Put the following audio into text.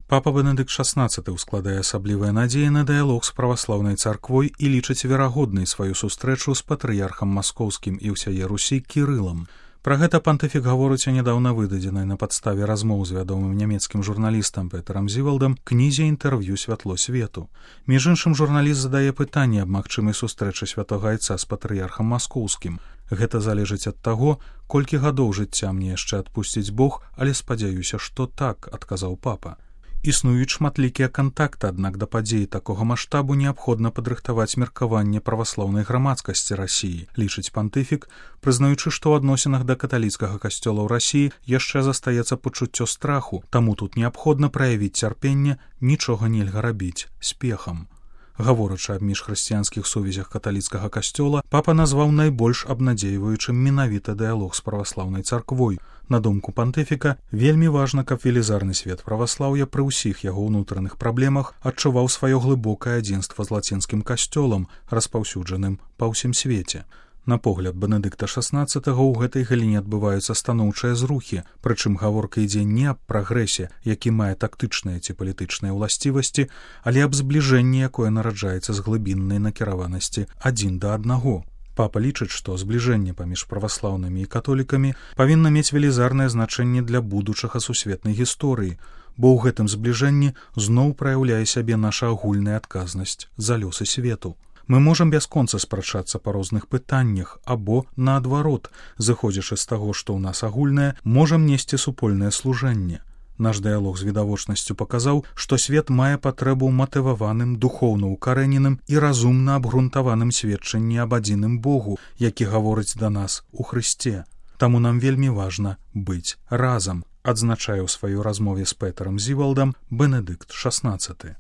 Папа Бенедыкт XVI ускладае асаблівыя надзеі на дыялог з праваслаўнай царквой і лічыць верагоднай сваю сустрэчу з патрыярхам маскоўскім і ўсяе Русі Кірылам. Пра гэта пантыфік гаворыць у нядаўна выдадзенай на падставе размоў з вядомым нямецкім журналістам Петэрам Зівалдам кнізе інтэрв'ю «Святло свету». Між іншым, журналіст задае пытанне аб магчымай сустрэчы святога айца з патрыярхам маскоўскім. Гэта залежыць ад таго, колькі гадоў жыцця мне яшчэ адпусціць Бог, але спадзяюся, што так, адказаў папа. Існуюць шматлікія кантакты, аднак да падзеі такога маштабу неабходна падрыхтаваць меркаванне праваслаўнай грамадскасці Расіі, лічыць пантыфік, прызнаючы, што ў адносінах да каталіцкага касцёла ў Расіі яшчэ застаецца пачуццё страху, таму тут неабходна праявіць цярпенне, нічога нельга рабіць спехам. Гаворачы аб міжхрысціянскіх сувязях каталіцкага касцёла, папа назваў найбольш абнадзейваючым менавіта дыялог з праваслаўнай царквой. На думку пантыфіка, вельмі важна, каб велізарны свет праваслаўя пры ўсіх яго ўнутраных праблемах адчуваў сваё глыбокае адзінства з лацінскім касцёлам, распаўсюджаным па ўсім свеце. На погляд Бенедыкта XVI ў гэтай галіне адбываюцца станоўчыя зрухі, прычым гаворка ідзе не аб прагрэсе, які мае тактычныя ці палітычныя ўласцівасці, але аб збліжэнні, якое нараджаецца з глыбіннай накіраванасці адзін да аднаго. Папа лічыць, што збліжэнне паміж праваслаўнымі і католікамі павінна мець велізарнае значэнне для будучага сусветнай гісторыі, бо ў гэтым збліжэнні зноў праяўляе сябе наша агульная адказнасць за лёсы свету. Мы можам бясконца спрачацца па розных пытаннях або, наадварот, зыходзячы з таго, што ў нас агульнае, можам несці супольнае служэнне. Наш дыялог з відавочнасцю паказаў, што свет мае патрэбу ў матываваным, духоўна ўкарэненым і разумна абгрунтаваным сведчанні аб адзіным Богу, які гаворыць да нас у Хрысце. Таму нам вельмі важна быць разам, адзначае ў сваёй размове з Петэрам Зівалдам Бенедыкт XVI.